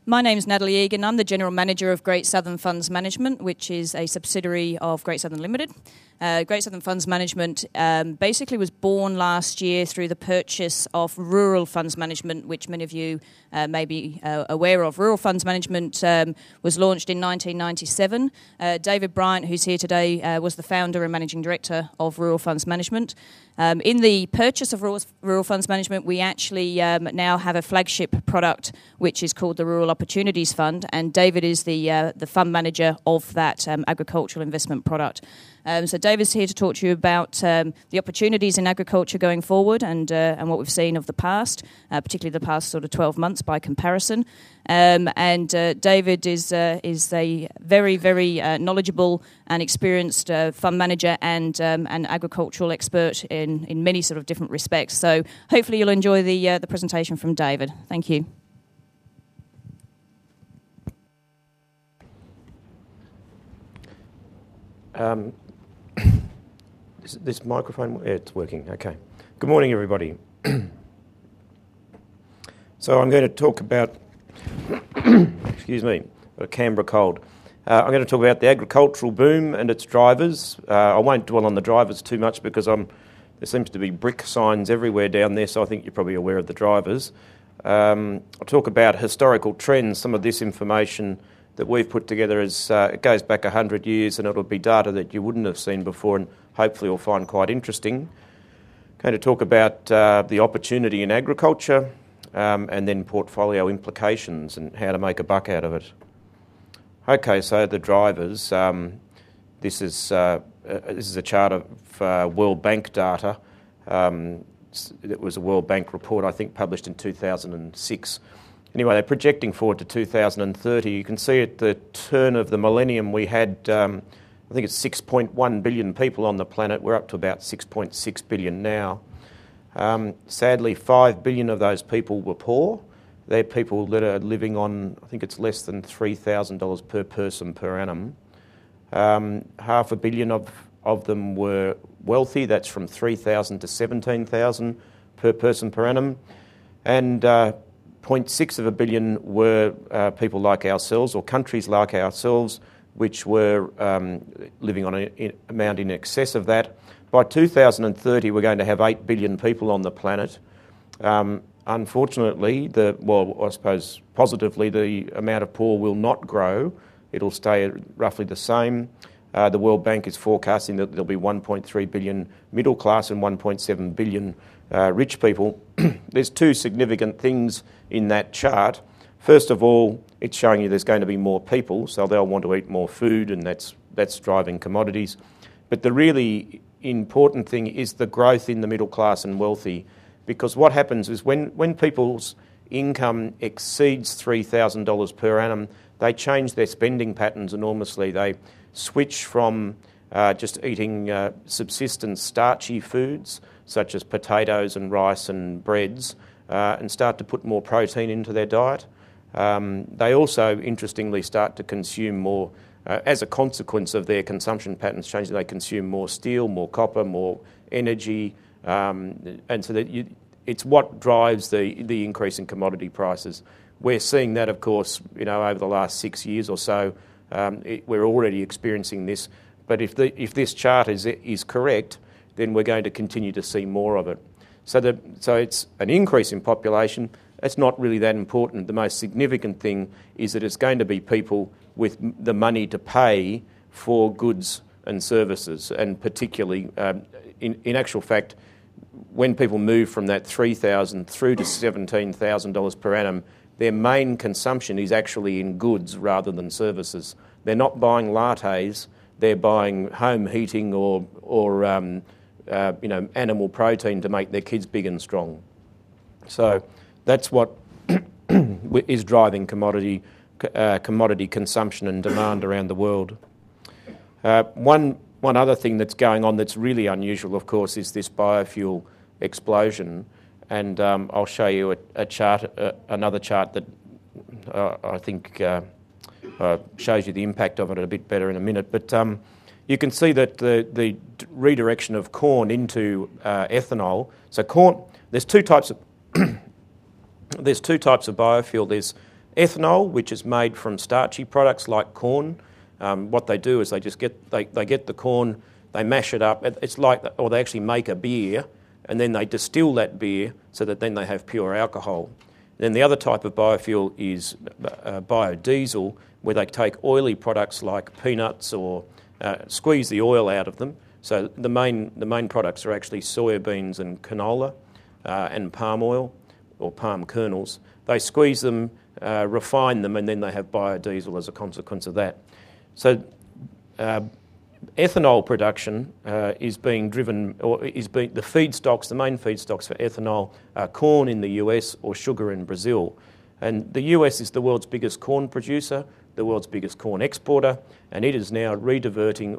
My name's Natalie Egan. I'm the General Manager of Great Southern Funds Management, which is a subsidiary of Great Southern Limited. Great Southern Funds Management basically was born last year through the purchase of Rural Funds Management, which many of you may be aware of. Rural Funds Management was launched in 1997. David Bryant, who's here today, was the founder and managing director of Rural Funds Management. In the purchase of Rural Funds Management, we actually now have a flagship product which is called the Rural Opportunities Fund, and David is the fund manager of that agricultural investment product. So David's here to talk to you about the opportunities in agriculture going forward and what we've seen of the past, particularly the past sort of 12 months by comparison. And David is a very, very knowledgeable and experienced fund manager and an agricultural expert in many sort of different respects. So hopefully you'll enjoy the presentation from David. Thank you. This microphone, yeah, it's working, okay. Good morning, everybody. So I'm going to talk about, excuse me, got a Canberra cold. I'm going to talk about the agricultural boom and its drivers. I won't dwell on the drivers too much because there seems to be brick signs everywhere down there, so I think you're probably aware of the drivers. I'll talk about historical trends. Some of this information that we've put together it goes back 100 years, and it'll be data that you wouldn't have seen before and hopefully you'll find quite interesting. Going to talk about the opportunity in agriculture and then portfolio implications and how to make a buck out of it. Okay, so the drivers. This is a chart of World Bank data. It was a World Bank report, I think, published in 2006. Anyway, they're projecting forward to 2030. You can see at the turn of the millennium we had, I think it's 6.1 billion people on the planet. We're up to about 6.6 billion now. Sadly, 5 billion of those people were poor. They're people that are living on, I think it's less than $3,000 per person per annum. 500 million of them were wealthy. That's from 3,000 to 17,000 per person per annum. And 0.6 billion were people like ourselves or countries like ourselves which were living on an amount in excess of that. By 2030 we're going to have 8 billion people on the planet. Unfortunately, I suppose positively, the amount of poor will not grow. It'll stay roughly the same. The World Bank is forecasting that there'll be 1.3 billion middle class and 1.7 billion rich people. There's two significant things in that chart. First of all, it's showing you there's going to be more people, so they'll want to eat more food, and that's driving commodities. But the really important thing is the growth in the middle class and wealthy, because what happens is when people's income exceeds $3,000 per annum, they change their spending patterns enormously. They switch from just eating subsistence starchy foods such as potatoes and rice and breads and start to put more protein into their diet. They also, interestingly, start to consume more, as a consequence of their consumption patterns changing, they consume more steel, more copper, more energy, and so that it's what drives the increase in commodity prices. We're seeing that, of course, over the last 6 years or so. We're already experiencing this, but if this chart is correct, then we're going to continue to see more of it. So it's an increase in population. It's not really that important. The most significant thing is that it's going to be people with the money to pay for goods and services, and particularly, in actual fact, when people move from that $3,000 through to $17,000 per annum, their main consumption is actually in goods rather than services. They're not buying lattes, they're buying home heating or animal protein to make their kids big and strong. So that's what is driving commodity consumption and demand around the world. One other thing that's going on that's really unusual, of course, is this biofuel explosion. And I'll show you a chart, another chart that I think shows you the impact of it a bit better in a minute. But you can see that the redirection of corn into ethanol. So corn, there's two types of biofuel. There's Ethanol, which is made from starchy products like corn. What they do is they get the corn, they mash it up. It's like, or they actually make a beer, and then they distill that beer so that then they have pure alcohol. Then the other type of biofuel is biodiesel, where they take oily products like peanuts or squeeze the oil out of them. So the main products are actually soybeans and canola and palm oil or palm kernels. They squeeze them, refine them, and then they have biodiesel as a consequence of that. So ethanol production is being driven, or the feedstocks, the main feedstocks for ethanol are corn in the US or sugar in Brazil. And the US is the world's biggest corn producer, the world's biggest corn exporter, and it is now diverting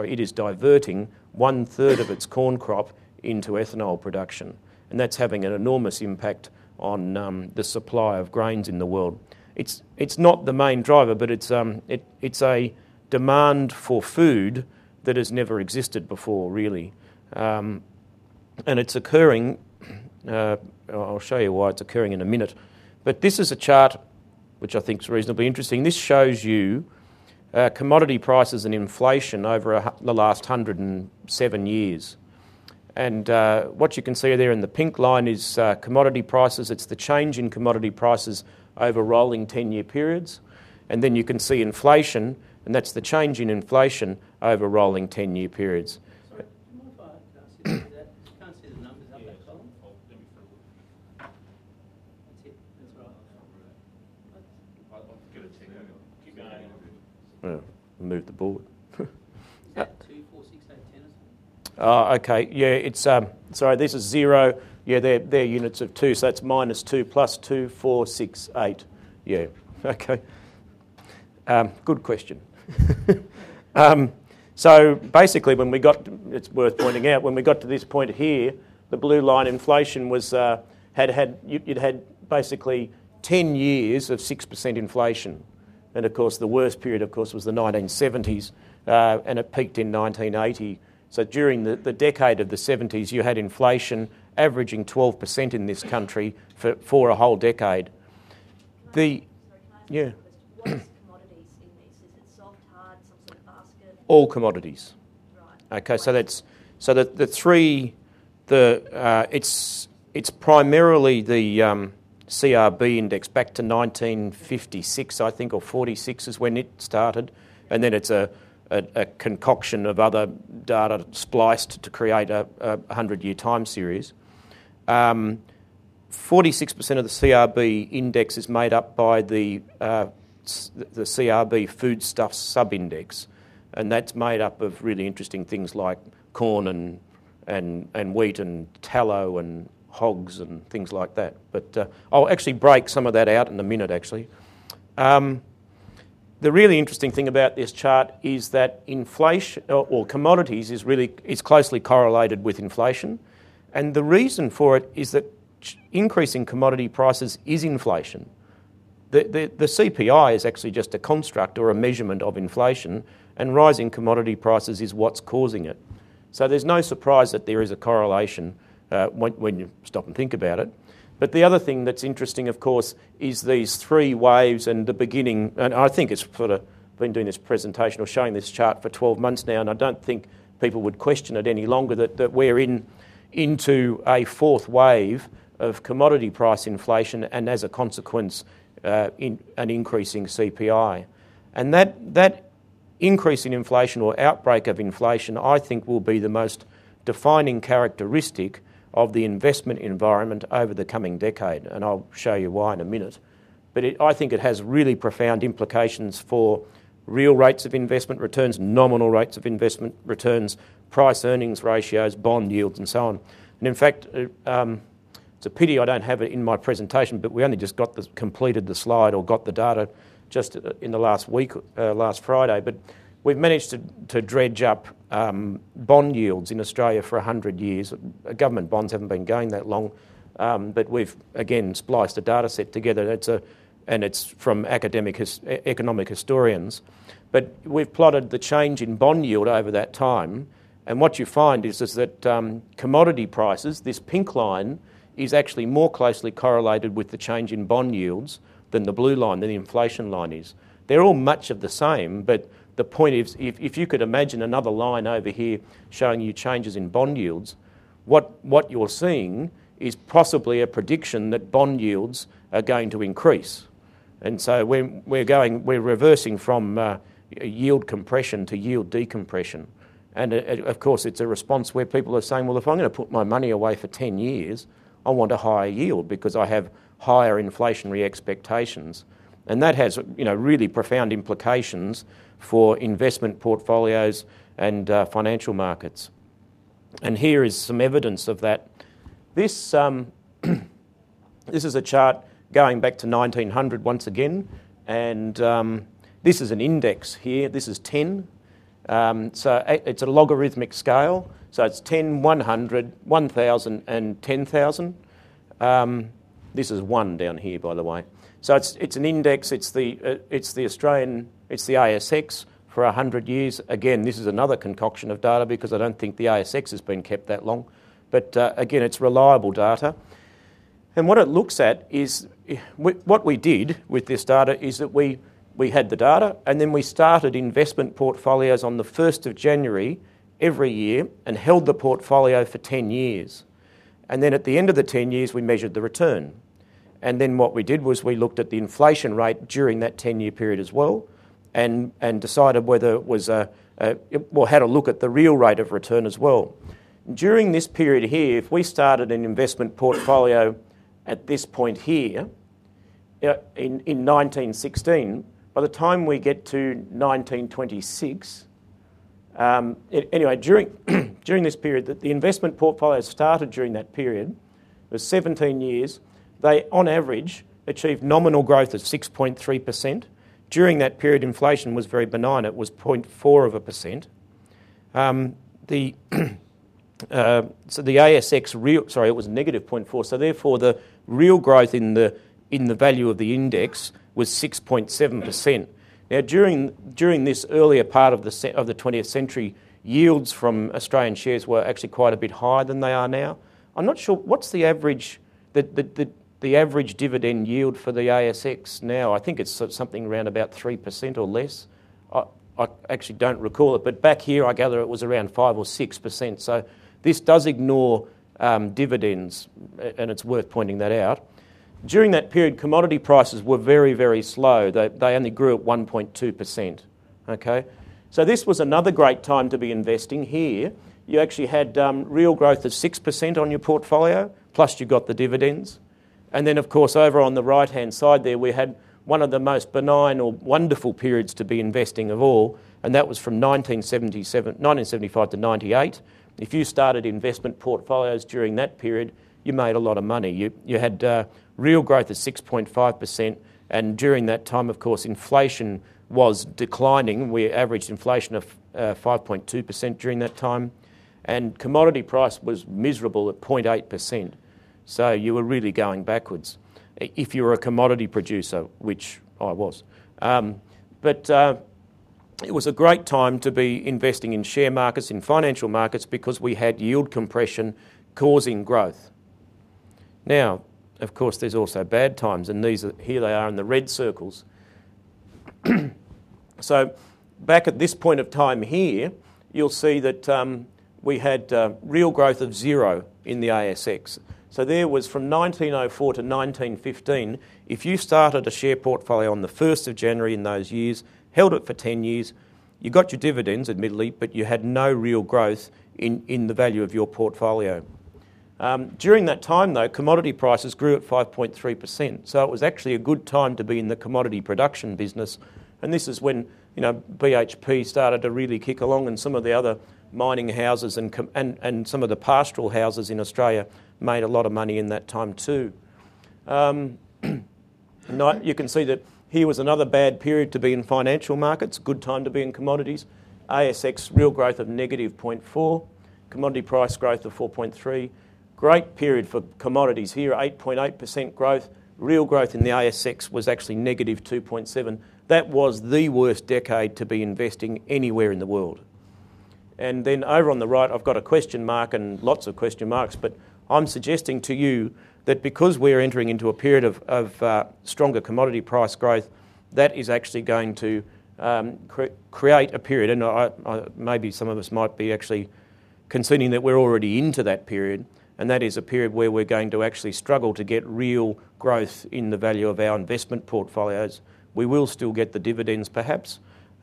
1/3 of its corn crop into ethanol production. And that's having an enormous impact on the supply of grains in the world. It's not the main driver, but it's a demand for food that has never existed before, really. And it's occurring, I'll show you why it's occurring in a minute. But this is a chart which I think is reasonably interesting. This shows you commodity prices and inflation over the last 107 years. And what you can see there in the pink line is commodity prices. It's the change in commodity prices over rolling 10-year periods. And then you can see inflation, and that's the change in inflation over rolling 10-year periods. Sorry, do you mind if I ask you to do that? I can't see the numbers up that column. That's it. That's right. Well, move the board. Is that 2, 4, 6, 8, 10 or something? Oh, okay. Yeah, it's sorry. This is 0. Yeah, they're units of 2, so that's -2 plus 2, 4, 6, 8. Yeah. Okay. Good question. So basically, it's worth pointing out, when we got to this point here, the blue line inflation was you'd had basically 10 years of 6% inflation. And of course, the worst period, of course, was the 1970s, and it peaked in 1980. So during the decade of the 70s, you had inflation averaging 12% in this country for a whole decade. What is commodities in this? Is it soft, hard, some sort of basket? All commodities. Right. Okay, it's primarily the CRB index back to 1956, I think, or 46 is when it started, and then it's a concoction of other data spliced to create a 100-year time series. 46% of the CRB index is made up by the CRB foodstuffs sub-index, and that's made up of really interesting things like corn and wheat and tallow and hogs and things like that. But I'll actually break some of that out in a minute, actually. The really interesting thing about this chart is that inflation or commodities is closely correlated with inflation, and the reason for it is that increasing commodity prices is inflation. The CPI is actually just a construct or a measurement of inflation, and rising commodity prices is what's causing it. So there's no surprise that there is a correlation when you stop and think about it. But the other thing that's interesting, of course, is these 3 waves and the beginning, and I think it's sort of been doing this presentation or showing this chart for 12 months now, and I don't think people would question it any longer that we're into a 4th wave of commodity price inflation, and as a consequence, in an increasing CPI. And that increase in inflation or outbreak of inflation, I think, will be the most defining characteristic of the investment environment over the coming decade, and I'll show you why in a minute. But I think it has really profound implications for real rates of investment returns, nominal rates of investment returns, price-earnings ratios, bond yields, and so on. And in fact, it's a pity I don't have it in my presentation, but we only just completed the slide or got the data just in the last week, last Friday. But we've managed to dredge up bond yields in Australia for 100 years. Government bonds haven't been going that long, but we've, again, spliced a data set together. It's from academic economic historians. But we've plotted the change in bond yield over that time, and what you find is that commodity prices, this pink line, is actually more closely correlated with the change in bond yields than the blue line, than the inflation line is. They're all much of the same, but the point is, if you could imagine another line over here showing you changes in bond yields, what you're seeing is possibly a prediction that bond yields are going to increase. And so we're reversing from yield compression to yield decompression. And of course, it's a response where people are saying, well, if I'm going to put my money away for 10 years, I want a higher yield because I have higher inflationary expectations. And that has, really profound implications for investment portfolios and financial markets. And here is some evidence of that. This is a chart going back to 1900 once again, and this is an index here. This is 10. So it's a logarithmic scale. So it's 10, 100, 1,000 and 10,000. This is 1 down here, by the way. So it's an index. It's the ASX for 100 years. Again, this is another concoction of data because I don't think the ASX has been kept that long. But again, it's reliable data. And what it looks at is, what we did with this data is that we had the data and then we started investment portfolios on the 1st of January every year and held the portfolio for 10 years. And then at the end of the 10 years, we measured the return. And then what we did was we looked at the inflation rate during that 10-year period as well and decided whether it was had a look at the real rate of return as well. During this period here, if we started an investment portfolio at this point here, in 1916, by the time we get to 1926, anyway, during this period, the investment portfolio started during that period, it was 17 years, they, on average, achieved nominal growth of 6.3%. During that period, inflation was very benign. It was 0.4%. So the ASX it was negative 0.4. So therefore, the real growth in the value of the index was 6.7%. Now, during this earlier part of the 20th century, yields from Australian shares were actually quite a bit higher than they are now. I'm not sure what's the average the average dividend yield for the ASX now. I think it's something around about 3% or less. I actually don't recall it, but back here I gather it was around 5 or 6%. So this does ignore dividends, and it's worth pointing that out. During that period, commodity prices were very, very slow. They only grew at 1.2%. Okay, so this was another great time to be investing. Here, you actually had real growth of 6% on your portfolio, plus you got the dividends. And then, of course, over on the right-hand side there, we had one of the most benign or wonderful periods to be investing of all, and that was from 1975 to 98. If you started investment portfolios during that period, you made a lot of money. You had real growth of 6.5%, and during that time, of course, inflation was declining. We averaged inflation of 5.2% during that time, and commodity price was miserable at 0.8%. So you were really going backwards if you were a commodity producer, which I was. But it was a great time to be investing in share markets, in financial markets, because we had yield compression causing growth. Now, of course, there's also bad times, and here they are in the red circles. So back at this point of time here, you'll see that we had real growth of 0 in the ASX. So there was from 1904 to 1915, if you started a share portfolio on the 1st of January in those years, held it for 10 years, you got your dividends, admittedly, but you had no real growth in the value of your portfolio. During that time, though, commodity prices grew at 5.3%. So it was actually a good time to be in the commodity production business. And this is when BHP started to really kick along, and some of the other mining houses and some of the pastoral houses in Australia made a lot of money in that time too. You can see that here was another bad period to be in financial markets, good time to be in commodities. ASX real growth of negative 0.4, commodity price growth of 4.3. Great period for commodities here, 8.8% growth. Real growth in the ASX was actually negative 2.7. That was the worst decade to be investing anywhere in the world. And then over on the right, I've got a question mark and lots of question marks, but I'm suggesting to you that because we're entering into a period of stronger commodity price growth, that is actually going to create a period, and maybe some of us might be actually conceding that we're already into that period, and that is a period where we're going to actually struggle to get real growth in the value of our investment portfolios. We will still get the dividends perhaps,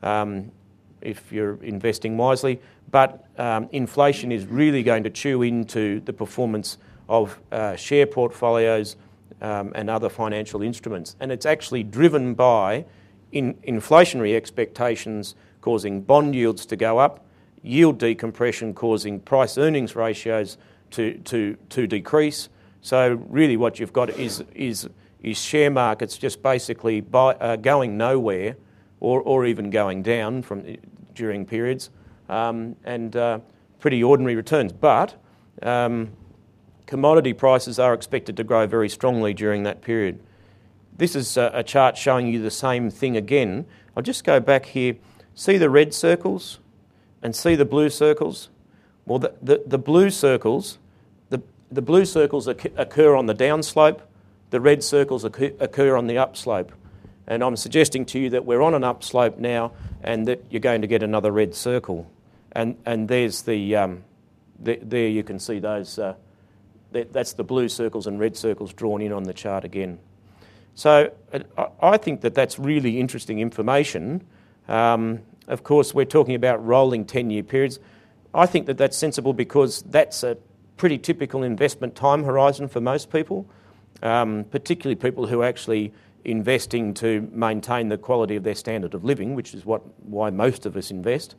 if you're investing wisely, but inflation is really going to chew into the performance of share portfolios and other financial instruments. And it's actually driven by inflationary expectations causing bond yields to go up, yield decompression causing price-earnings ratios to decrease. So really what you've got is share markets just basically going nowhere or even going down during periods, and pretty ordinary returns. But commodity prices are expected to grow very strongly during that period. This is a chart showing you the same thing again. I'll just go back here. See the red circles and see the blue circles? Well, the blue circles, the blue circles occur on the downslope. The red circles occur on the upslope. And I'm suggesting to you that we're on an upslope now and that you're going to get another red circle. And there's there you can see those, that's the blue circles and red circles drawn in on the chart again. So I think that that's really interesting information. Of course, we're talking about rolling 10-year periods. I think that that's sensible because that's a pretty typical investment time horizon for most people, particularly people who are actually investing to maintain the quality of their standard of living, which is why most of us invest.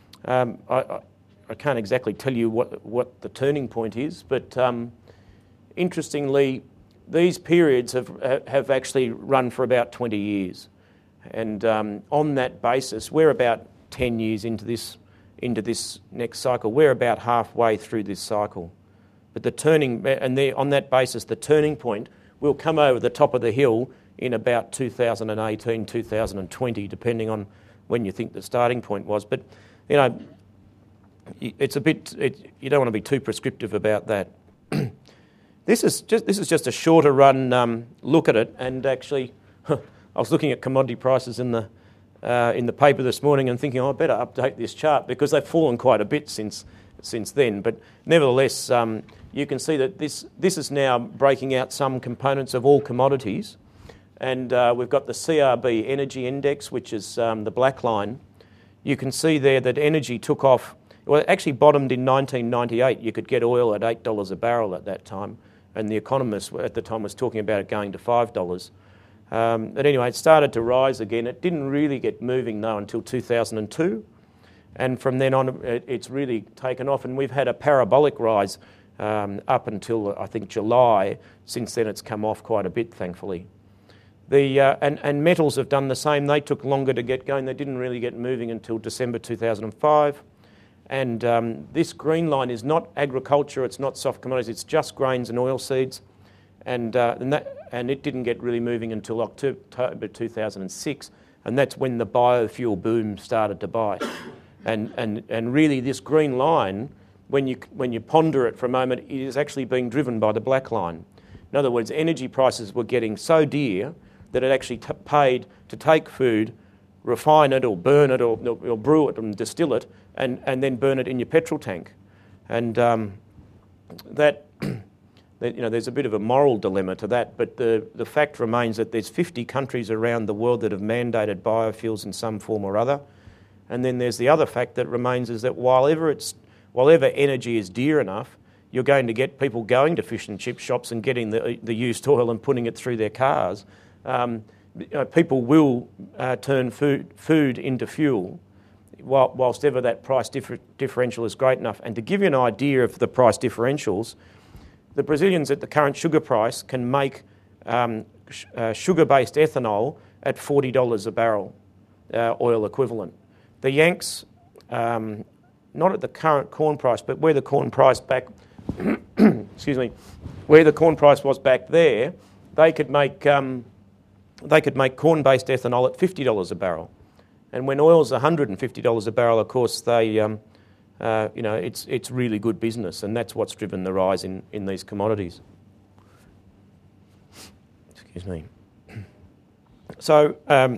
I can't exactly tell you what the turning point is, but interestingly, these periods have actually run for about 20 years. And on that basis, we're about 10 years into this next cycle. We're about halfway through this cycle. But on that basis, the turning point will come over the top of the hill in about 2018, 2020, depending on when you think the starting point was. But, you know, it's you don't want to be too prescriptive about that. This is just a shorter run look at it, and actually, I was looking at commodity prices in the paper this morning and thinking, I better update this chart because they've fallen quite a bit since then. But nevertheless, you can see that this is now breaking out some components of all commodities, and we've got the CRB Energy Index, which is the black line. You can see there that energy took off. Well, it actually bottomed in 1998. You could get oil at $8 a barrel at that time, and the Economist at the time was talking about it going to $5. But anyway, it started to rise again. It didn't really get moving, though, until 2002. And from then on, it's really taken off. And we've had a parabolic rise up until, I think, July. Since then, it's come off quite a bit, thankfully. And metals have done the same. They took longer to get going. They didn't really get moving until December 2005. And this green line is not agriculture. It's not soft commodities. It's just grains and oilseeds. And it didn't get really moving until October 2006, and that's when the biofuel boom started to bite. And really, this green line, when you ponder it for a moment, it is actually being driven by the black line. In other words, energy prices were getting so dear that it actually paid to take food, refine it or burn it or brew it and distill it, and then burn it in your petrol tank. And there's a bit of a moral dilemma to that, but the fact remains that there's 50 countries around the world that have mandated biofuels in some form or other. And then there's the other fact that remains is that while ever energy is dear enough, you're going to get people going to fish and chip shops and getting the used oil and putting it through their cars. People will turn food into fuel whilst ever that price differential is great enough. And to give you an idea of the price differentials, the Brazilians at the current sugar price can make sugar-based ethanol at $40 a barrel, oil equivalent. The Yanks, not at the current corn price, but where the corn price back, where the corn price was back there, they could make corn-based ethanol at $50 a barrel. And when oil's $150 a barrel, of course, they it's really good business, and that's what's driven the rise in these commodities. Excuse me. So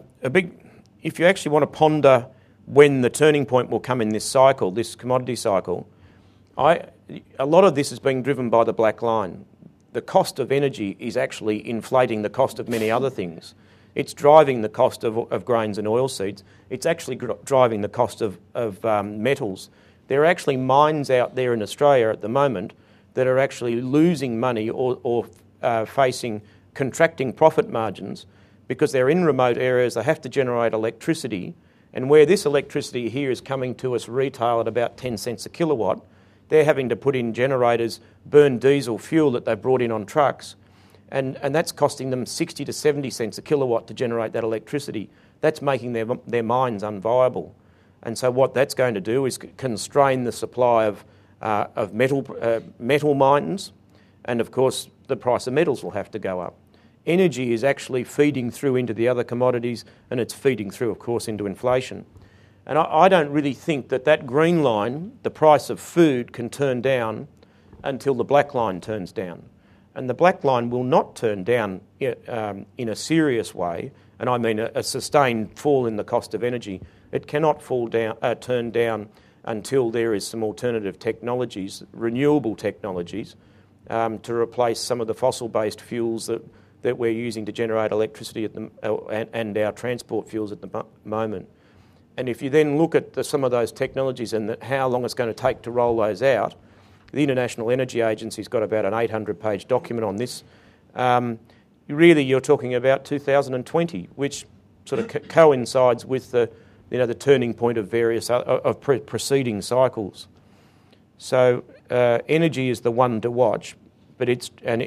if you actually want to ponder when the turning point will come in this cycle, this commodity cycle, a lot of this is being driven by the black line. The cost of energy is actually inflating the cost of many other things. It's driving the cost of grains and oilseeds. It's actually driving the cost of metals. There are actually mines out there in Australia at the moment that are actually losing money or facing contracting profit margins because they're in remote areas. They have to generate electricity, and where this electricity here is coming to us retail at about 10 cents a kilowatt, they're having to put in generators, burn diesel fuel that they've brought in on trucks, and that's costing them 60 to 70 cents a kilowatt to generate that electricity. That's making their mines unviable. And so what that's going to do is constrain the supply of metal mines, and of course the price of metals will have to go up. Energy is actually feeding through into the other commodities, and it's feeding through, of course, into inflation. And I don't really think that green line, the price of food, can turn down until the black line turns down. And the black line will not turn down in a serious way, and I mean a sustained fall in the cost of energy. It cannot turn down until there is some alternative technologies, renewable technologies, to replace some of the fossil-based fuels that we're using to generate electricity and our transport fuels at the moment. And if you then look at some of those technologies and how long it's going to take to roll those out, the International Energy Agency's got about an 800-page document on this. Really, you're talking about 2020, which sort of coincides with the turning point of various preceding cycles. So energy is the one to watch, but it's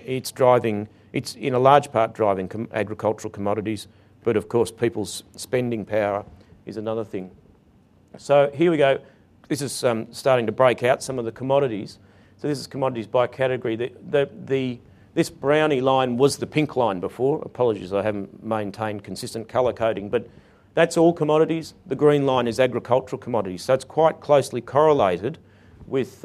in a large part driving agricultural commodities, but of course people's spending power is another thing. So here we go. This is starting to break out some of the commodities. So this is commodities by category. This brownie line was the pink line before. Apologies, I haven't maintained consistent colour coding, but that's all commodities. The green line is agricultural commodities. So it's quite closely correlated with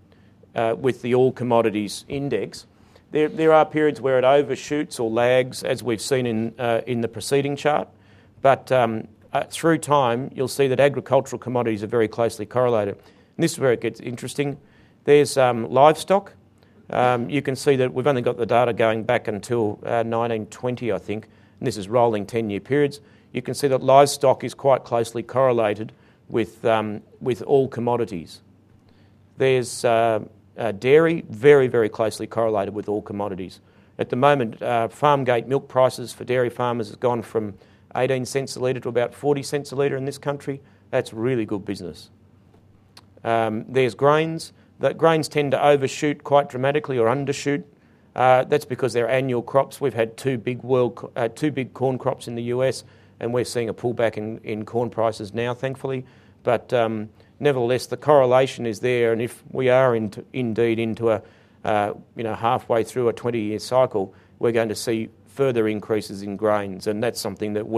the all commodities index. There are periods where it overshoots or lags, as we've seen in the preceding chart, but through time, you'll see that agricultural commodities are very closely correlated. And this is where it gets interesting. There's livestock. You can see that we've only got the data going back until 1920, I think, and this is rolling 10-year periods. You can see that livestock is quite closely correlated with all commodities. There's dairy, very, very closely correlated with all commodities. At the moment, farm gate milk prices for dairy farmers has gone from 18 cents a litre to about 40 cents a litre in this country. That's really good business. There's grains. Grains tend to overshoot quite dramatically or undershoot. That's because they're annual crops. We've had two big corn crops in the US, and we're seeing a pullback in corn prices now, thankfully. But nevertheless, the correlation is there, and if we are indeed into a halfway through a 20-year cycle, we're going to see further increases in grains, and that's something that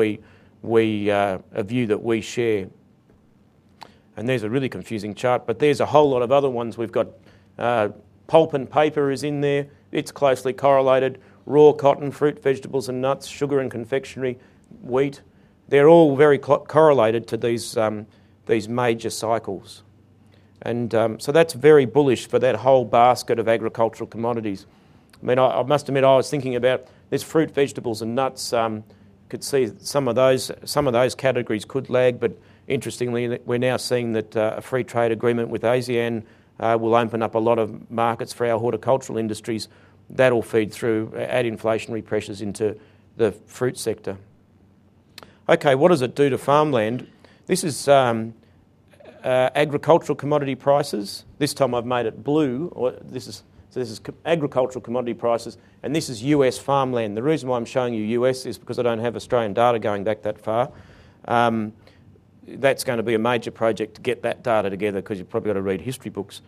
a view that we share. And there's a really confusing chart, but there's a whole lot of other ones. We've got pulp and paper is in there. It's closely correlated. Raw cotton, fruit, vegetables and nuts, sugar and confectionery, wheat. They're all very correlated to these major cycles. And so that's very bullish for that whole basket of agricultural commodities. I mean, I must admit, I was thinking about this fruit, vegetables and nuts. Could see some of those categories could lag, but interestingly, we're now seeing that a free trade agreement with ASEAN will open up a lot of markets for our horticultural industries. That'll feed through, add inflationary pressures into the fruit sector. Okay, what does it do to farmland? This is agricultural commodity prices. This time I've made it blue. This is agricultural commodity prices, and this is US farmland. The reason why I'm showing you US is because I don't have Australian data going back that far. That's going to be a major project to get that data together, because you've probably got to read history books.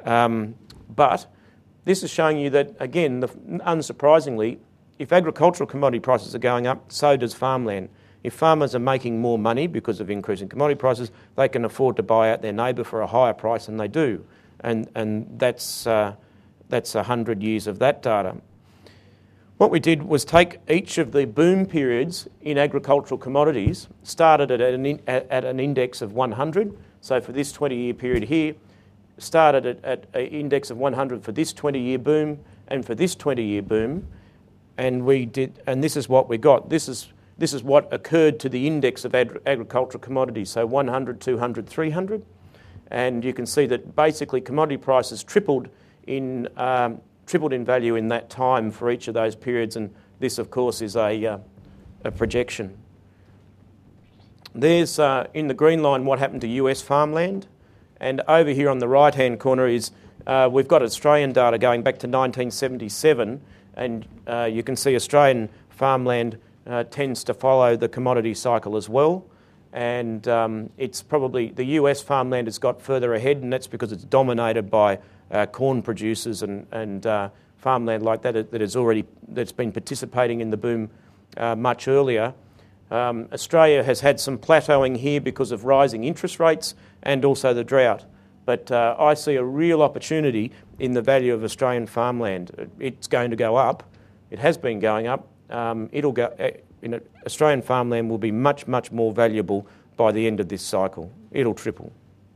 But this is showing you that, again, unsurprisingly, if agricultural commodity prices are going up, so does farmland. If farmers are making more money because of increasing commodity prices, they can afford to buy out their neighbour for a higher price than they do. And that's 100 years of that data. What we did was take each of the boom periods in agricultural commodities, started at an index of 100. So for this 20-year period here, started at an index of 100 for this 20-year boom and for this 20-year boom, and this is what we got. This is what occurred to the index of agricultural commodities. So 100, 200, 300, and you can see that basically commodity prices tripled in value in that time for each of those periods, and this, of course, is a projection. There's, in the green line, what happened to US farmland, and over here on the right-hand corner is we've got Australian data going back to 1977, and you can see Australian farmland tends to follow the commodity cycle as well, and it's probably the US farmland has got further ahead, and that's because it's dominated by corn producers and farmland like that that's been participating in the boom much earlier. Australia has had some plateauing here because of rising interest rates and also the drought. But I see a real opportunity in the value of Australian farmland. It's going to go up. It has been going up. Australian farmland will be much, much more valuable by the end of this cycle. It'll triple.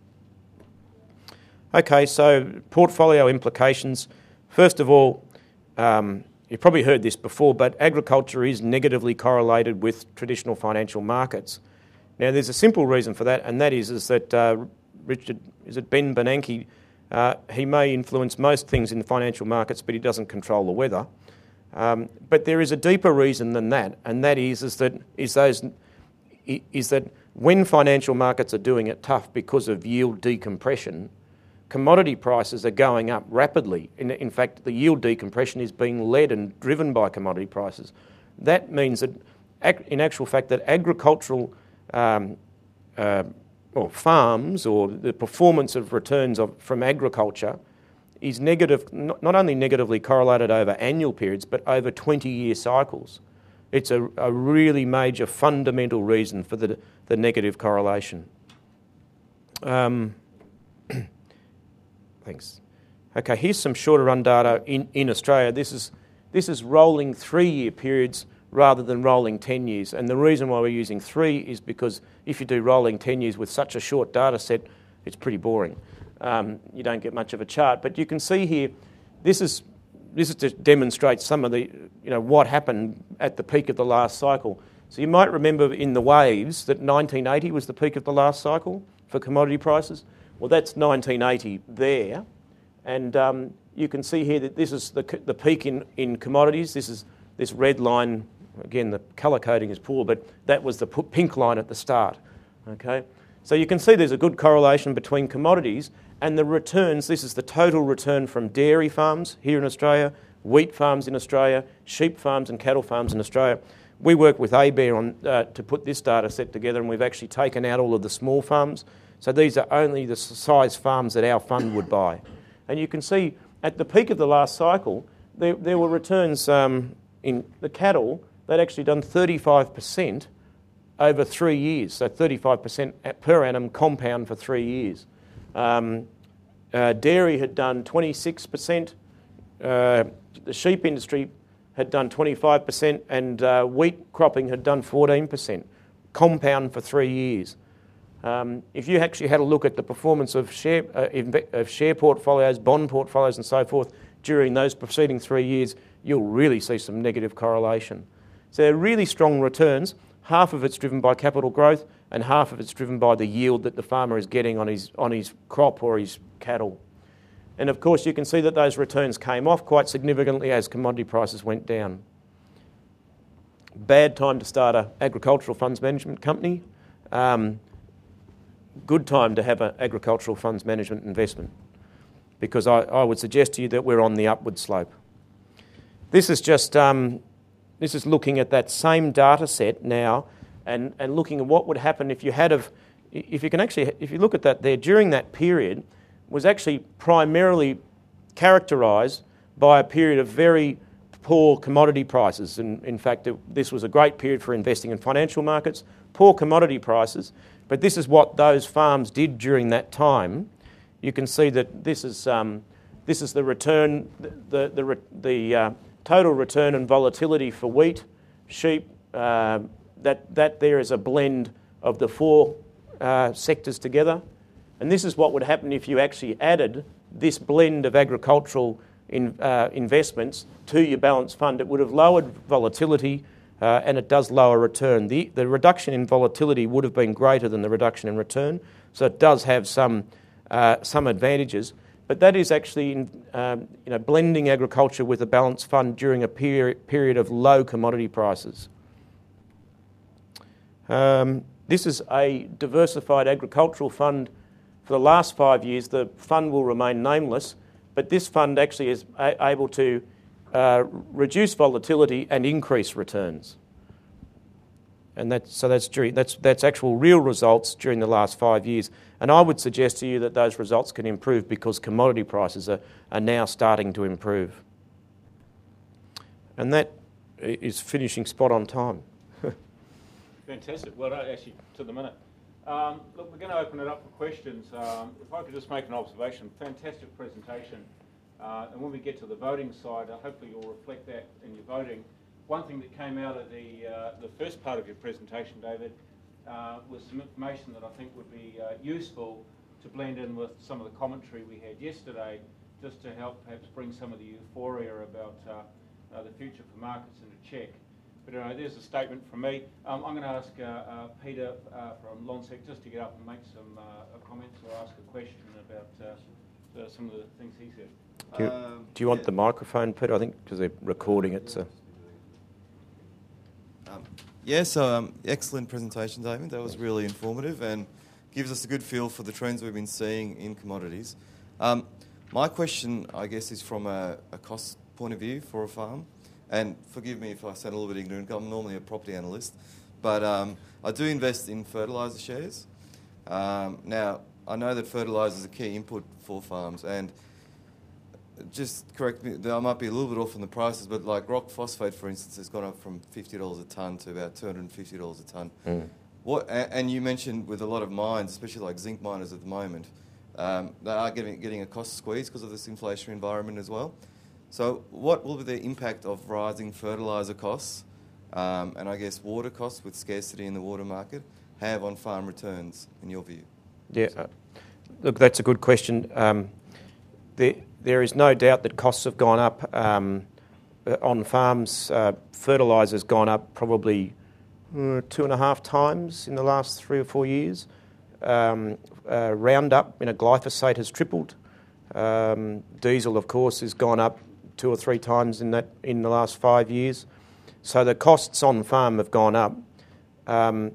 Okay, so portfolio implications. First of all, you've probably heard this before, but agriculture is negatively correlated with traditional financial markets. Now, there's a simple reason for that, and that is that Ben Bernanke, he may influence most things in the financial markets, but he doesn't control the weather. But there is a deeper reason than that, and that is that when financial markets are doing it tough because of yield decompression, commodity prices are going up rapidly. In fact, the yield decompression is being led and driven by commodity prices. That means that, in actual fact, that agricultural or farms or the performance of returns from agriculture is negative, not only negatively correlated over annual periods, but over 20-year cycles. It's a really major fundamental reason for the negative correlation. Thanks. Okay, here's some shorter run data in Australia. This is rolling 3-year periods rather than rolling 10 years. And the reason why we're using 3 is because if you do rolling 10 years with such a short data set, it's pretty boring. You don't get much of a chart. But you can see here, this is to demonstrate some of the, what happened at the peak of the last cycle. So you might remember in the waves that 1980 was the peak of the last cycle for commodity prices. Well, that's 1980 there. And you can see here that this is the peak in commodities. This red line, again, the colour coding is poor, but that was the pink line at the start. Okay, so you can see there's a good correlation between commodities and the returns. This is the total return from dairy farms here in Australia, wheat farms in Australia, sheep farms and cattle farms in Australia. We work with ABARE to put this data set together, and we've actually taken out all of the small farms. So these are only the size farms that our fund would buy. And you can see at the peak of the last cycle, there were returns in the cattle that actually done 35% over 3 years. So 35% per annum compound for 3 years. Dairy had done 26%. The sheep industry had done 25%, and wheat cropping had done 14%, compound for 3 years. If you actually had a look at the performance of share portfolios, bond portfolios and so forth during those preceding 3 years, you'll really see some negative correlation. So they're really strong returns. Half of it's driven by capital growth and half of it's driven by the yield that the farmer is getting on his crop or his cattle. And of course you can see that those returns came off quite significantly as commodity prices went down. Bad time to start an agricultural funds management company. Good time to have an agricultural funds management investment, because I would suggest to you that we're on the upward slope. This is just this is looking at that same data set now and looking at what would happen if you look at that there during that period was actually primarily characterised by a period of very poor commodity prices. And in fact, this was a great period for investing in financial markets, poor commodity prices. But this is what those farms did during that time. You can see that this is the return, the total return and volatility for wheat, sheep, that there is a blend of the four sectors together. And this is what would happen if you actually added this blend of agricultural investments to your balanced fund. It would have lowered volatility and it does lower return. The reduction in volatility would have been greater than the reduction in return, so it does have some advantages. But that is actually blending agriculture with a balanced fund during a period of low commodity prices. This is a diversified agricultural fund. For the last 5 years, the fund will remain nameless, but this fund actually is able to reduce volatility and increase returns. And that's actual real results during the last 5 years. And I would suggest to you that those results can improve because commodity prices are now starting to improve. And that is finishing spot on time. Fantastic. Well, actually, to the minute. Look, we're going to open it up for questions. If I could just make an observation, fantastic presentation. And when we get to the voting side, hopefully you'll reflect that in your voting. One thing that came out of the first part of your presentation, David, was some information that I think would be useful to blend in with some of the commentary we had yesterday, just to help perhaps bring some of the euphoria about the future for markets into check. But there's a statement from me. I'm going to ask Peter from Lonsec just to get up and make some comments or ask a question about some of the things he said. Do you want the microphone, Peter? I think because they're recording it. So. Excellent presentation, David. That was really informative and gives us a good feel for the trends we've been seeing in commodities. My question, I guess, is from a cost point of view for a farm. And forgive me if I sound a little bit ignorant. I'm normally a property analyst. But I do invest in fertiliser shares. Now, I know that fertiliser is a key input for farms. And just correct me, I might be a little bit off on the prices, but like rock phosphate, for instance, has gone up from $50 a tonne to about $250 a tonne. And you mentioned with a lot of mines, especially like zinc miners at the moment, they are getting a cost squeeze because of this inflationary environment as well. So what will be the impact of rising fertiliser costs and I guess water costs with scarcity in the water market have on farm returns, in your view? Yeah, look, that's a good question. There is no doubt that costs have gone up on farms. Fertiliser's gone up probably 2.5 times in the last 3 or 4 years. Roundup, glyphosate has tripled. Diesel, of course, has gone up 2 or 3 times in the last 5 years. So the costs on farm have gone up. And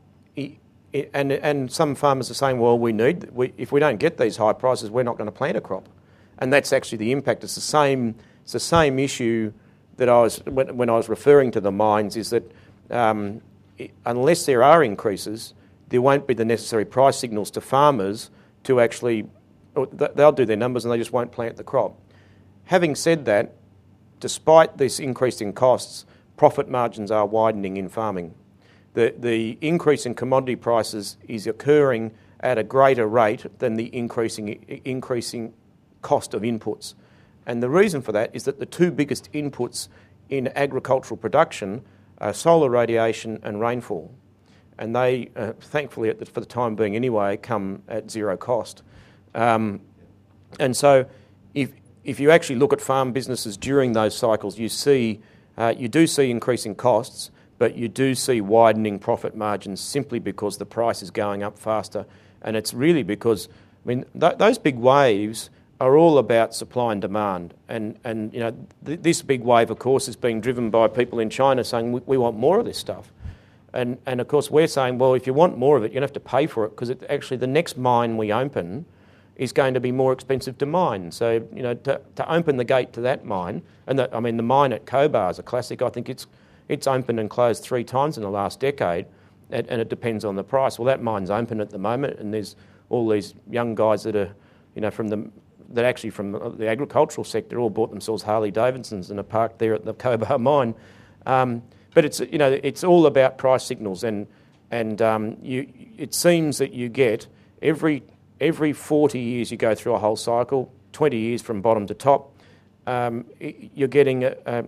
some farmers are saying, well, if we don't get these high prices, we're not going to plant a crop. And that's actually the impact. It's the same issue that when I was referring to the mines, is that unless there are increases, there won't be the necessary price signals to farmers to actually, they'll do their numbers and they just won't plant the crop. Having said that, despite this increase in costs, profit margins are widening in farming. The increase in commodity prices is occurring at a greater rate than the increasing cost of inputs. And the reason for that is that the two biggest inputs in agricultural production are solar radiation and rainfall. And they, thankfully, for the time being anyway, come at zero cost. And so if you actually look at farm businesses during those cycles, you do see increasing costs, but you do see widening profit margins simply because the price is going up faster. And it's really because, those big waves are all about supply and demand. And this big wave, of course, is being driven by people in China saying, we want more of this stuff. And of course, we're saying, well, if you want more of it, you're going to have to pay for it, because actually the next mine we open is going to be more expensive to mine. So, to open the gate to that mine, and the mine at Cobar is a classic. I think it's opened and closed 3 times in the last decade, and it depends on the price. Well, that mine's open at the moment, and there's all these young guys that are, from the agricultural sector, all bought themselves Harley Davidsons and are parked there at the Cobar mine. But it's all about price signals, and it seems that you get every 40 years you go through a whole cycle, 20 years from bottom to top, you're getting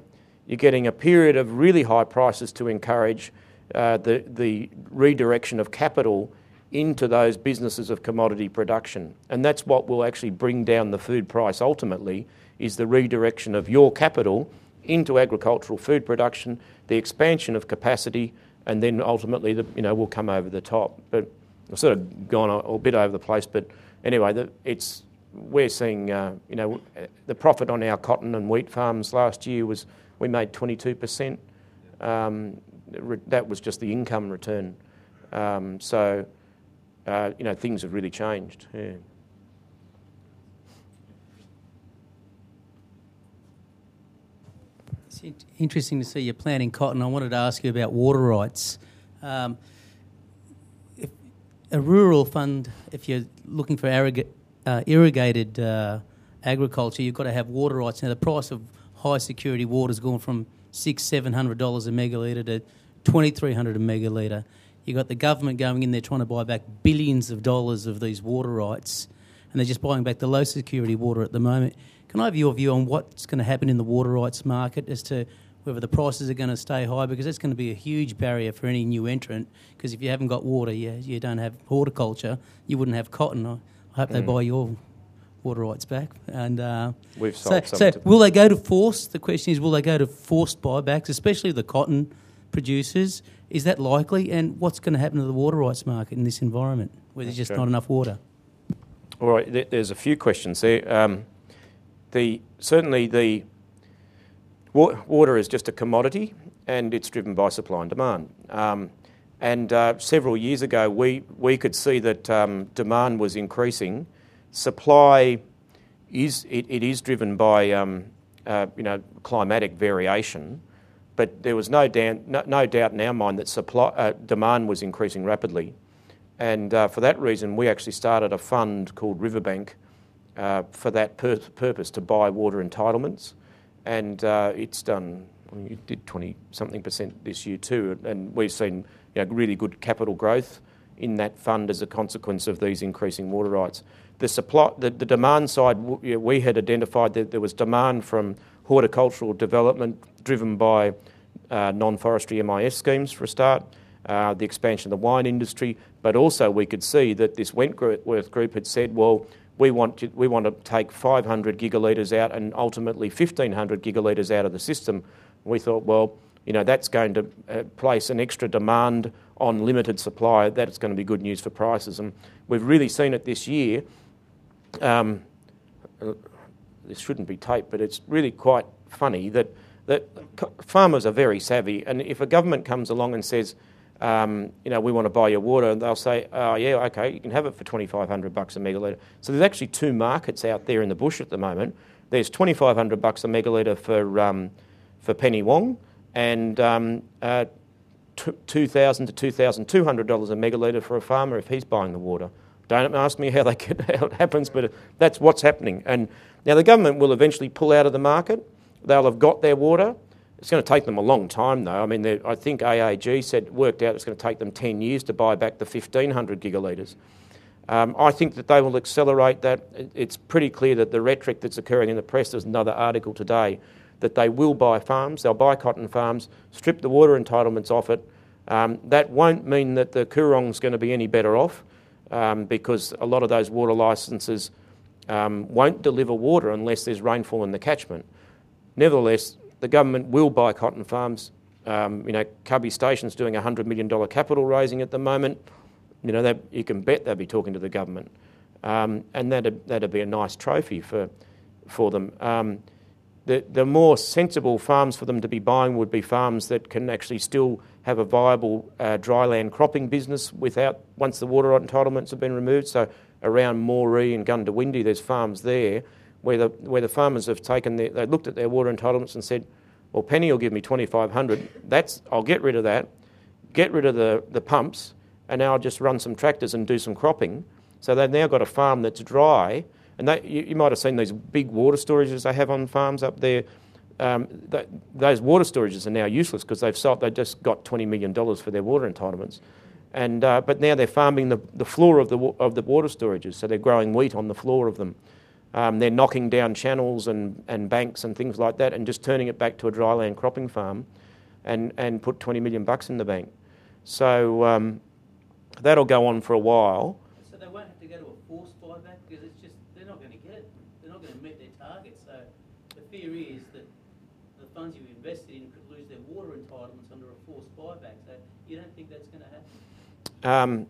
you're getting a period of really high prices to encourage the redirection of capital into those businesses of commodity production. And that's what will actually bring down the food price ultimately, is the redirection of your capital into agricultural food production, the expansion of capacity, and then ultimately we'll come over the top. But I've sort of gone a bit over the place, but anyway, we're seeing the profit on our cotton and wheat farms last year was we made 22%. That was just the income return. Things have really changed. Yeah. It's interesting to see you're planting cotton. I wanted to ask you about water rights. If a rural fund, if you're looking for irrigated agriculture, you've got to have water rights. Now, the price of high security water has gone from $600-700 a megalitre to $2,300 a megalitre. You've got the government going in there trying to buy back billions of dollars of these water rights, and they're just buying back the low security water at the moment. Can I have your view on what's going to happen in the water rights market as to whether the prices are going to stay high? Because that's going to be a huge barrier for any new entrant, because if you haven't got water, you don't have horticulture, you wouldn't have cotton. I hope they buy your water rights back. And we've sold some. So will they go to force? The question is, will they go to forced buybacks, especially the cotton producers? Is that likely? And what's going to happen to the water rights market in this environment where there's just not enough water? All right, there's a few questions there. Certainly the water is just a commodity, and it's driven by supply and demand. Several years ago, we could see that demand was increasing. Supply is driven by climatic variation, but there was no doubt in our mind that demand was increasing rapidly, and for that reason, we actually started a fund called Riverbank for that purpose, to buy water entitlements, and it's done. It did 20-something% this year too, and we've seen really good capital growth in that fund as a consequence of these increasing water rights. The demand side, we had identified that there was demand from horticultural development driven by non-forestry MIS schemes for a start, the expansion of the wine industry, but also we could see that this Wentworth Group had said, well, we want to take 500 gigalitres out and ultimately 1,500 gigalitres out of the system. We thought, well, that's going to place an extra demand on limited supply. That's going to be good news for prices. And we've really seen it this year. This shouldn't be taped, but it's really quite funny that farmers are very savvy. And if a government comes along and says, we want to buy your water, they'll say, oh, yeah, okay, you can have it for $2,500 a megalitre. So there's actually two markets out there in the bush at the moment. There's $2,500 a megalitre for Penny Wong, and $2,000 to $2,200 a megalitre for a farmer if he's buying the water. Don't ask me how it happens, but that's what's happening. And now the government will eventually pull out of the market. They'll have got their water. It's going to take them a long time, though. I mean, I think AAG worked out it's going to take them 10 years to buy back the 1,500 gigalitres. I think that they will accelerate that. It's pretty clear that the rhetoric that's occurring in the press, there's another article today, that they will buy farms, they'll buy cotton farms, strip the water entitlements off it. That won't mean that the Coorong's going to be any better off, because a lot of those water licences won't deliver water unless there's rainfall in the catchment. Nevertheless, the government will buy cotton farms. Cubby Station's doing a $100 million capital raising at the moment. You can bet they'll be talking to the government, and that'd be a nice trophy for them. The more sensible farms for them to be buying would be farms that can actually still have a viable dryland cropping business once the water entitlements have been removed. So around Moree and Gundawindi, there's farms there where the farmers have they looked at their water entitlements and said, well, Penny will give me $2,500. I'll get rid of that, get rid of the pumps, and now I'll just run some tractors and do some cropping. So they've now got a farm that's dry. And you might have seen these big water storages they have on farms up there. Those water storages are now useless because they just got $20 million for their water entitlements. But now they're farming the floor of the water storages, so they're growing wheat on the floor of them. They're knocking down channels and banks and things like that and just turning it back to a dryland cropping farm and put $20 million in the bank. So that'll go on for a while. So they won't have to go to a forced buyback because it's just they're not going to get it. They're not going to meet their target. So the fear is that the funds you've invested in could lose their water entitlements under a forced buyback. So you don't think that's going to happen?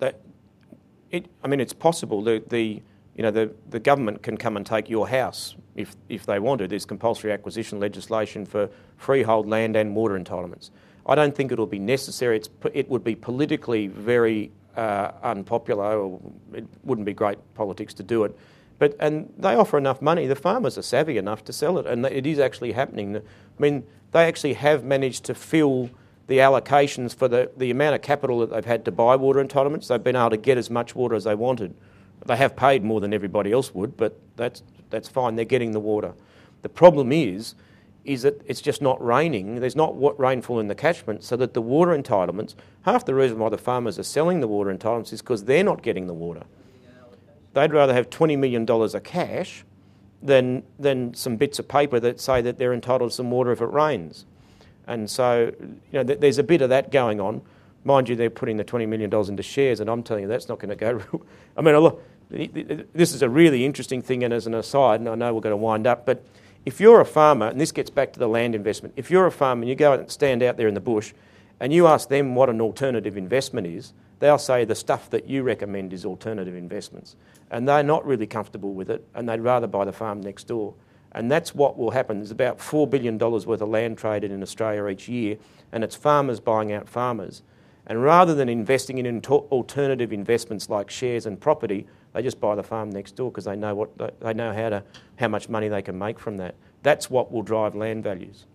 It's possible. The government can come and take your house if they want to. There's compulsory acquisition legislation for freehold land and water entitlements. I don't think it'll be necessary. It would be politically very unpopular, or it wouldn't be great politics to do it. And they offer enough money. The farmers are savvy enough to sell it, and it is actually happening. I mean, they actually have managed to fill the allocations for the amount of capital that they've had to buy water entitlements. They've been able to get as much water as they wanted. They have paid more than everybody else would, but that's fine. They're getting the water. The problem is that it's just not raining. There's not rainfall in the catchment, so that the water entitlements, half the reason why the farmers are selling the water entitlements is because they're not getting the water. They'd rather have $20 million of cash than some bits of paper that say that they're entitled to some water if it rains. And so, there's a bit of that going on. Mind you, they're putting the $20 million into shares, and I'm telling you that's not going to go. I mean, look, this is a really interesting thing, and as an aside, and I know we're going to wind up, but if you're a farmer, and this gets back to the land investment, if you're a farmer and you go and stand out there in the bush and you ask them what an alternative investment is, they'll say the stuff that you recommend is alternative investments. And they're not really comfortable with it, and they'd rather buy the farm next door. And that's what will happen. There's about $4 billion worth of land traded in Australia each year, and it's farmers buying out farmers. And rather than investing in alternative investments like shares and property, they just buy the farm next door because they know how much money they can make from that. That's what will drive land values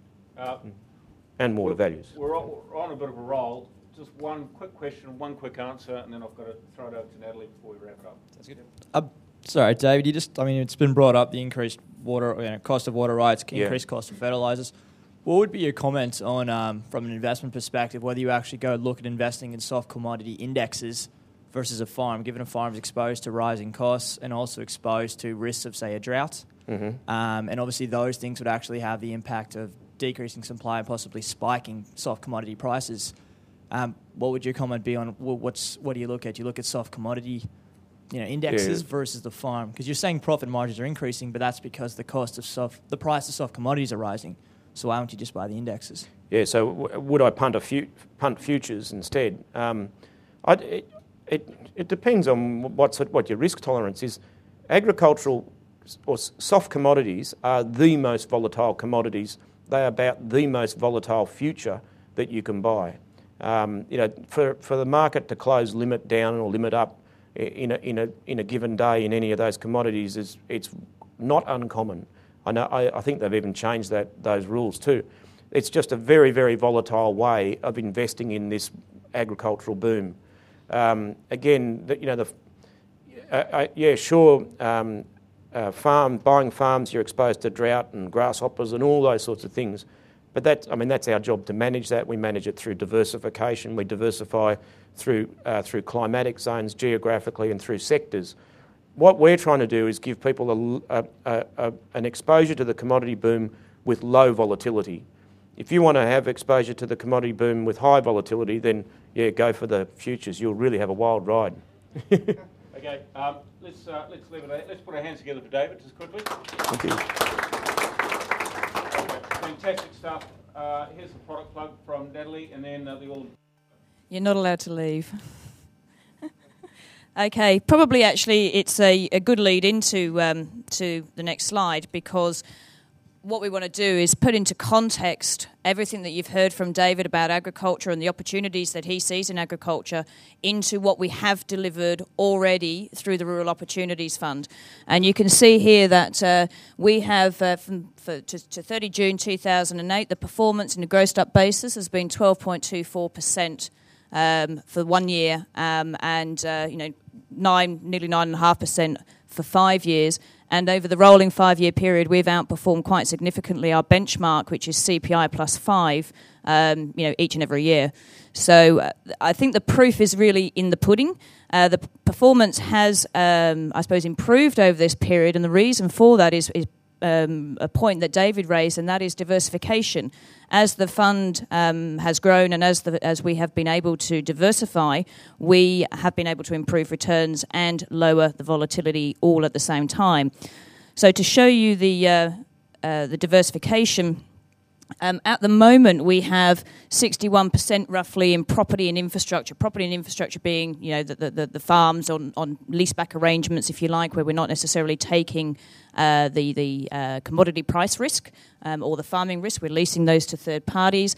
and water values. We're on a bit of a roll. Just one quick question, one quick answer, and then I've got to throw it over to Natalie before we wrap it up. Sounds good. Sorry, David. It's been brought up the increased water, cost of water rights, increased cost of fertilisers. What would be your comments on, from an investment perspective, whether you actually go look at investing in soft commodity indexes versus a farm, given a farm is exposed to rising costs and also exposed to risks of, say, a drought? Mm-hmm. And obviously those things would actually have the impact of decreasing supply and possibly spiking soft commodity prices. What would your comment be on what do you look at? You look at soft commodity indexes versus the farm? Because you're saying profit margins are increasing, but that's because the price of soft commodities are rising. So why don't you just buy the indexes? Yeah, so would I punt futures instead? It depends on what your risk tolerance is. Agricultural or soft commodities are the most volatile commodities. They are about the most volatile future that you can buy. For the market to close limit down or limit up in a given day in any of those commodities it's not uncommon. I think they've even changed those rules too. It's just a very, very volatile way of investing in this agricultural boom. Buying farms, you're exposed to drought and grasshoppers and all those sorts of things. But that's our job to manage that. We manage it through diversification. We diversify through climatic zones, geographically, and through sectors. What we're trying to do is give people an exposure to the commodity boom with low volatility. If you want to have exposure to the commodity boom with high volatility, then go for the futures. You'll really have a wild ride. Okay, let's leave it. Let's put our hands together for David just quickly. Thank you. Okay, fantastic stuff. Here's the product plug from Natalie, and then the all. You're not allowed to leave. Okay, probably actually it's a good lead into to the next slide, because what we want to do is put into context everything that you've heard from David about agriculture and the opportunities that he sees in agriculture into what we have delivered already through the Rural Opportunities Fund. And you can see here that we have, to 30 June 2008, the performance in a grossed-up basis has been 12.24%. For 1 year, nearly 9.5% for 5 years, And over the rolling 5-year period, we've outperformed quite significantly our benchmark, which is CPI plus 5, each and every year. So I think the proof is really in the pudding. The performance has, I suppose, improved over this period, and the reason for that is a point that David raised, and that is diversification. As the fund has grown and as we have been able to diversify, we have been able to improve returns and lower the volatility all at the same time. So to show you the diversification, at the moment we have 61% roughly in property and infrastructure. Property and infrastructure being, the farms on leaseback arrangements, if you like, where we're not necessarily taking the commodity price risk or the farming risk. We're leasing those to third parties,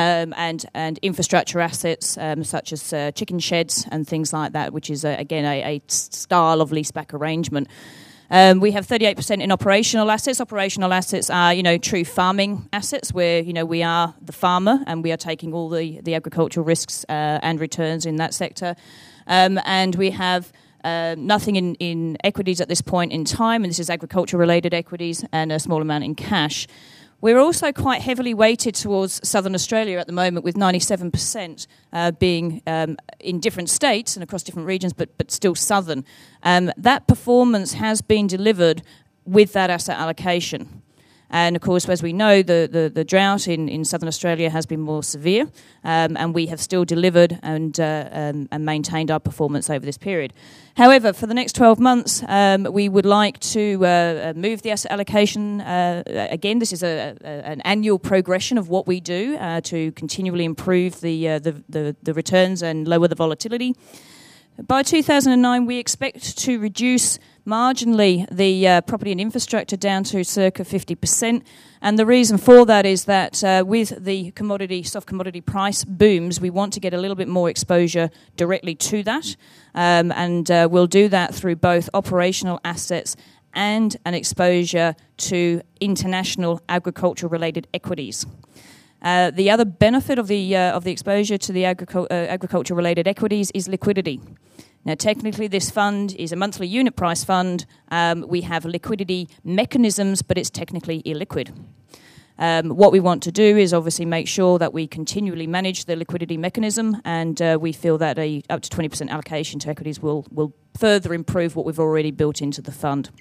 and infrastructure assets such as chicken sheds and things like that, which is again a style of leaseback arrangement. We have 38% in operational assets. Operational assets are, true farming assets where, we are the farmer and we are taking all the agricultural risks and returns in that sector. And we have nothing in equities at this point in time, and this is agriculture-related equities, and a small amount in cash. We're also quite heavily weighted towards Southern Australia at the moment, with 97% being in different states and across different regions, but still southern. That performance has been delivered with that asset allocation. And of course, as we know, the drought in Southern Australia has been more severe, and we have still delivered and maintained our performance over this period. However, for the next 12 months, we would like to move the asset allocation. Again, this is an annual progression of what we do to continually improve the returns and lower the volatility. By 2009, we expect to reduce marginally the property and infrastructure down to circa 50%. And the reason for that is that with the soft commodity price booms, we want to get a little bit more exposure directly to that. And we'll do that through both operational assets and an exposure to international agriculture-related equities. The other benefit of the exposure to the agriculture-related equities is liquidity. Now, technically, this fund is a monthly unit price fund. We have liquidity mechanisms, but it's technically illiquid. What we want to do is obviously make sure that we continually manage the liquidity mechanism, and we feel that up to 20% allocation to equities will further improve what we've already built into the fund.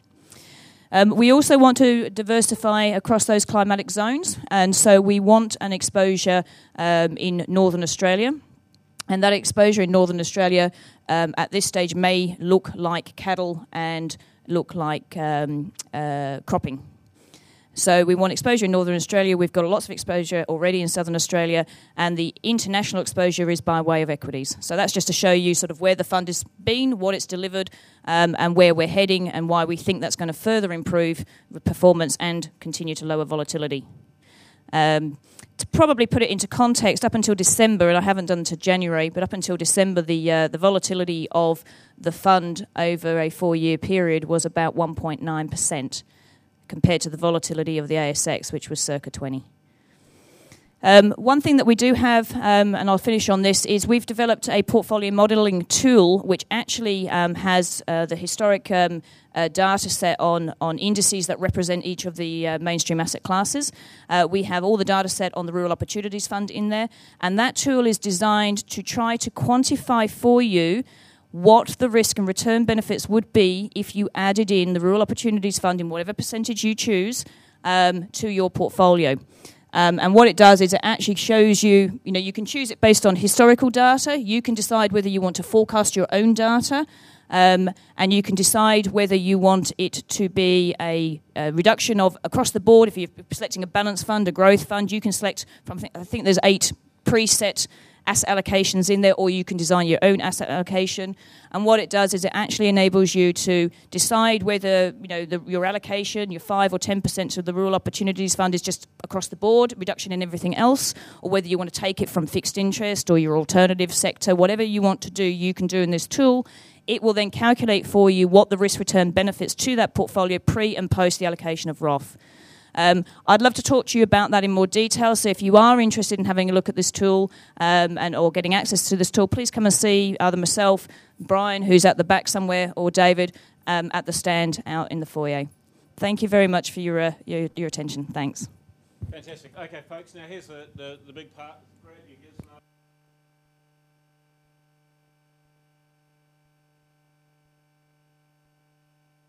We also want to diversify across those climatic zones, and so we want an exposure in Northern Australia. And that exposure in Northern Australia at this stage may look like cattle and look like cropping. So we want exposure in Northern Australia. We've got lots of exposure already in Southern Australia, and the international exposure is by way of equities. So that's just to show you sort of where the fund has been, what it's delivered, and where we're heading, and why we think that's going to further improve the performance and continue to lower volatility. To probably put it into context, up until December, and I haven't done to January, but up until December, the volatility of the fund over a 4-year period was about 1.9%, compared to the volatility of the ASX, which was circa 20%. One thing that we do have, and I'll finish on this, is we've developed a portfolio modelling tool which actually has the historic data set on indices that represent each of the mainstream asset classes. We have all the data set on the Rural Opportunities Fund in there, and that tool is designed to try to quantify for you what the risk and return benefits would be if you added in the Rural Opportunities Fund in whatever percentage you choose to your portfolio. And what it does is it actually shows you, you can choose it based on historical data. You can decide whether you want to forecast your own data, and you can decide whether you want it to be a reduction of across the board. If you're selecting a balanced fund, a growth fund, you can select from, I think there's 8 preset asset allocations in there, or you can design your own asset allocation. And what it does is it actually enables you to decide whether your allocation, your 5 or 10% of the Rural Opportunities Fund is just across the board, reduction in everything else, or whether you want to take it from fixed interest or your alternative sector. Whatever you want to do, you can do in this tool. It will then calculate for you what the risk-return benefits to that portfolio pre and post the allocation of ROF. I'd love to talk to you about that in more detail. So if you are interested in having a look at this tool or getting access to this tool, please come and see either myself, Brian, who's at the back somewhere, or David at the stand out in the foyer. Thank you very much for your attention. Thanks. Fantastic. Okay, folks, now here's the big part.